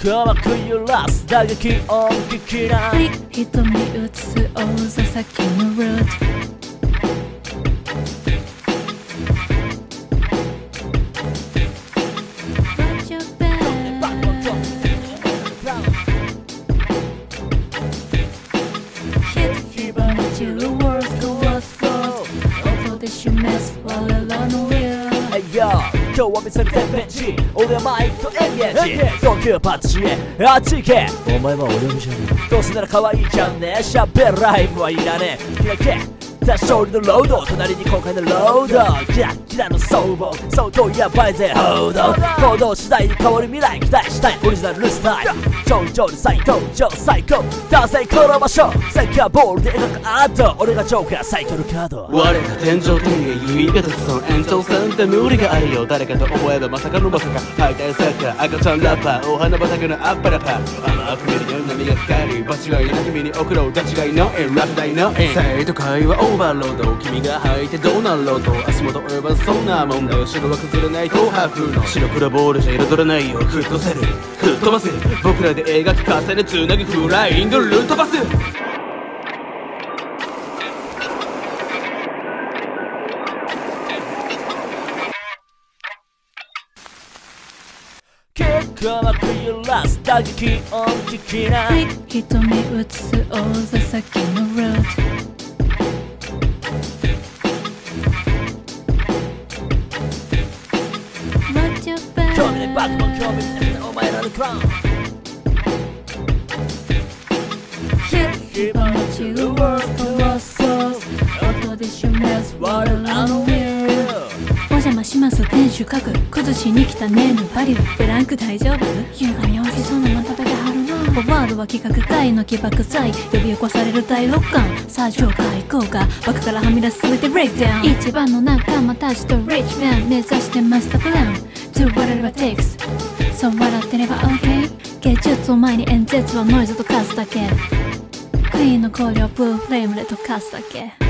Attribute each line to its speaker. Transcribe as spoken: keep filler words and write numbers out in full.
Speaker 1: 鼓膜揺らす打撃音聞きな
Speaker 2: 瞳映す大座先のルート
Speaker 1: 今日は見せるてっぺんち俺はマイクとエンゲージ東京パッチへあっち行けお前は俺のじゃねえどうせなら可愛いじゃんねしゃべるライブはいらねえ開けた勝利のロード隣に公開のロードキラキラの僧帽相当やばいぜ報道行動次第に変わる未来期待したいオリジナルスタイル頂上で再登場最高男性この場所サッカーボールで描くアート俺がジョーカーサイトルカード
Speaker 3: 我が天上天下優位型その延長線って無理があるよ誰かと思えばまさかのまさかハイタイサッカー赤ちゃんラッパーお花畑のアッパラパー甘く見るような波がかかる場違いな君に送ろう立ち違いの縁楽大の縁生徒会話オーバーロード君が履いてどうなろうと足元及ばずそんなもんだよ城は崩れない東ハーフの白黒ボールじゃ彩らないよフットセル吹っ飛ばす僕らで描き重ねつなぎフライングルートバス
Speaker 1: 鼓膜揺らす打撃音聞きな
Speaker 2: 瞳映す大座先のルート
Speaker 1: 興味ないバットマン興味ないお前らのクラウン
Speaker 2: 火花散るワーストワースト音で示す我らのお邪魔します店主家具崩しに来たネームバリューブランク大丈夫優雅に美味しそうなもん食べてはるなフォワードは企画会の起爆剤呼び起こされる第六感最上階効果枠からはみ出す全てブレイクダウン一番の仲間たちとリッチマン目指してマスタープラン Do whatever it takes そう笑ってれば OK 芸術を前に演説はノイズと数だけクイーンの香料ブルーフレームで溶かすだけ